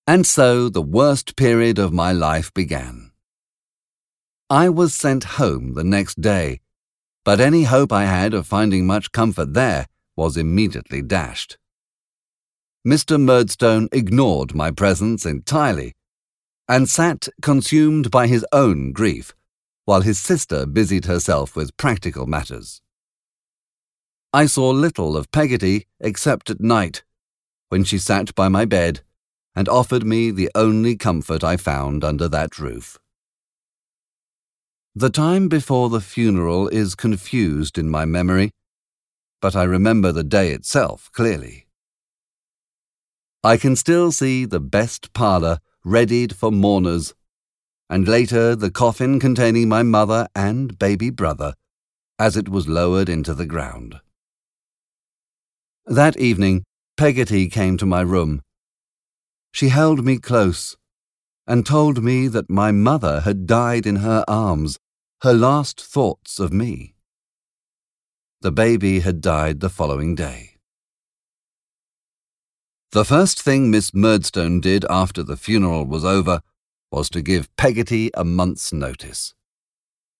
And so the worst period of my life began. I was sent home the next day, but any hope I had of finding much comfort there was immediately dashed. Mr. Murdstone ignored my presence entirely, and sat consumed by his own grief, while his sister busied herself with practical matters. I saw little of Peggotty except at night, when she sat by my bed and offered me the only comfort I found under that roof. The time before the funeral is confused in my memory, but I remember the day itself clearly. I can still see the best parlour readied for mourners, and later the coffin containing my mother and baby brother, as it was lowered into the ground. That evening, Peggotty came to my room. She held me close and told me that my mother had died in her arms, her last thoughts of me. The baby had died the following day. The first thing Miss Murdstone did after the funeral was over was to give Peggotty a month's notice.